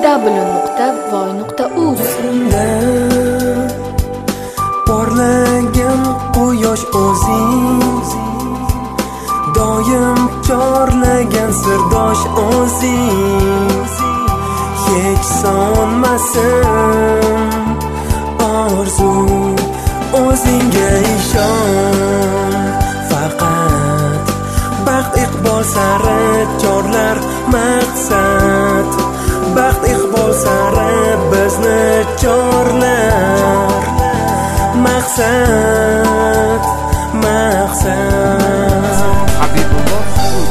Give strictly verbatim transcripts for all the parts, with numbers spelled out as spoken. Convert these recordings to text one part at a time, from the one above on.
w nuqta voy nuqta uz. Porlagan quyosh o'zing, doim chorlagan sirdosh o'zing. Hech sonmasin orzu, o'zingga ishon. Faqat baxt iqbol sari chorlar maqsad. Baxt iqbol sari bizni chorlar maqsad, maqsad. Habibulloh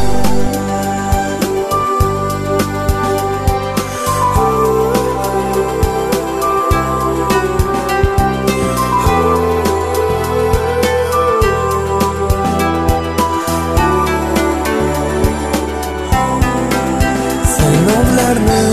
sinovlarni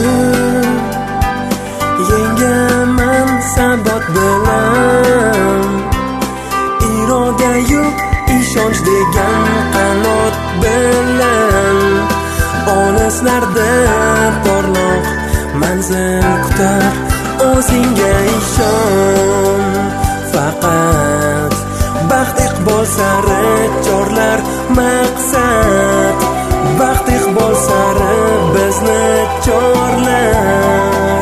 yengaman sabot bilan. Irodayu ishonch degan qanot bilan. Olislarda porloq manzil kutar, o'zingga ishon. Faqat baxt iqbol sari chorlar maqsad. Baxt iqbol sari bizni chorlar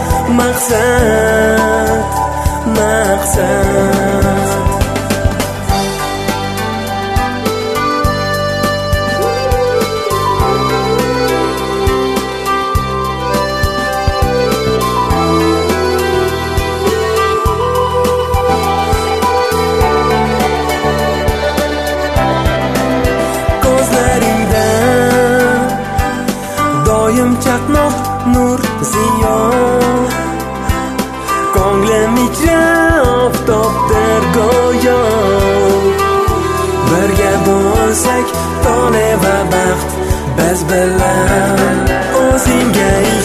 maqsad, maqsad. Ko'zlaringda doim chaqnoq nur ziyo. Ko'nglim ichra oftobdir go'yo. Birga bo'lsak tole va baxt biz bilan. O'zingga